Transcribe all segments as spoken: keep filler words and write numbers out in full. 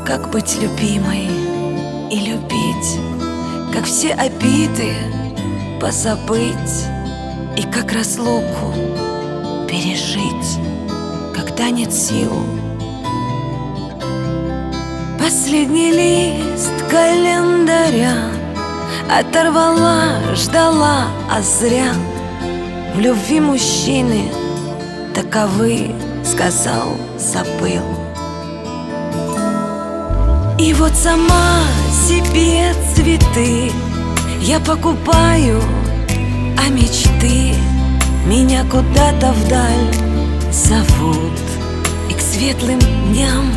Как быть любимой и любить, как все обиды позабыть, и как разлуку пережить, когда нет сил. Последний лист календаря оторвала, ждала, а зря. В любви мужчины таковы, сказал, забыл. И вот сама себе цветы я покупаю, а мечты меня куда-то вдаль зовут и к светлым дням.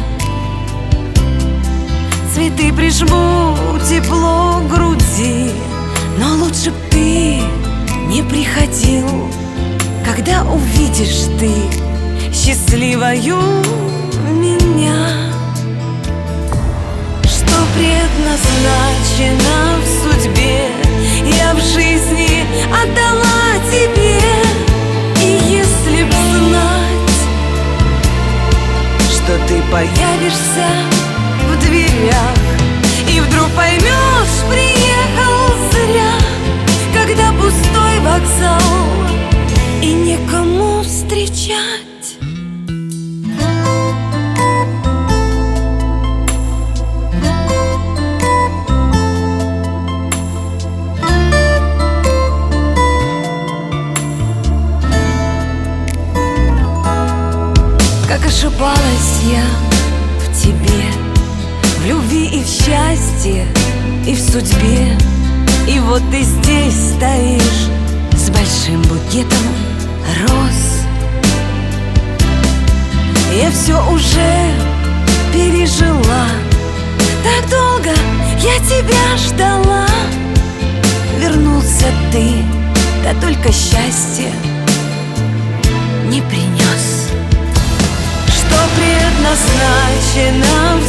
Цветы прижму, тепло к груди, но лучше б ты не приходил, когда увидишь ты счастливою меня. Что предназначено в судьбе, я в жизни отдала тебе. И если б знать, что ты появишься в дверях, и вдруг поймешь, приехал зря, когда пустой вокзал и некому встречать. Как ошибалась я в тебе, в любви и в счастье, и в судьбе. И вот ты здесь стоишь с большим букетом роз. Я все уже пережила, так долго я тебя ждала. Вернулся ты, да только счастье не принес. Что предназначено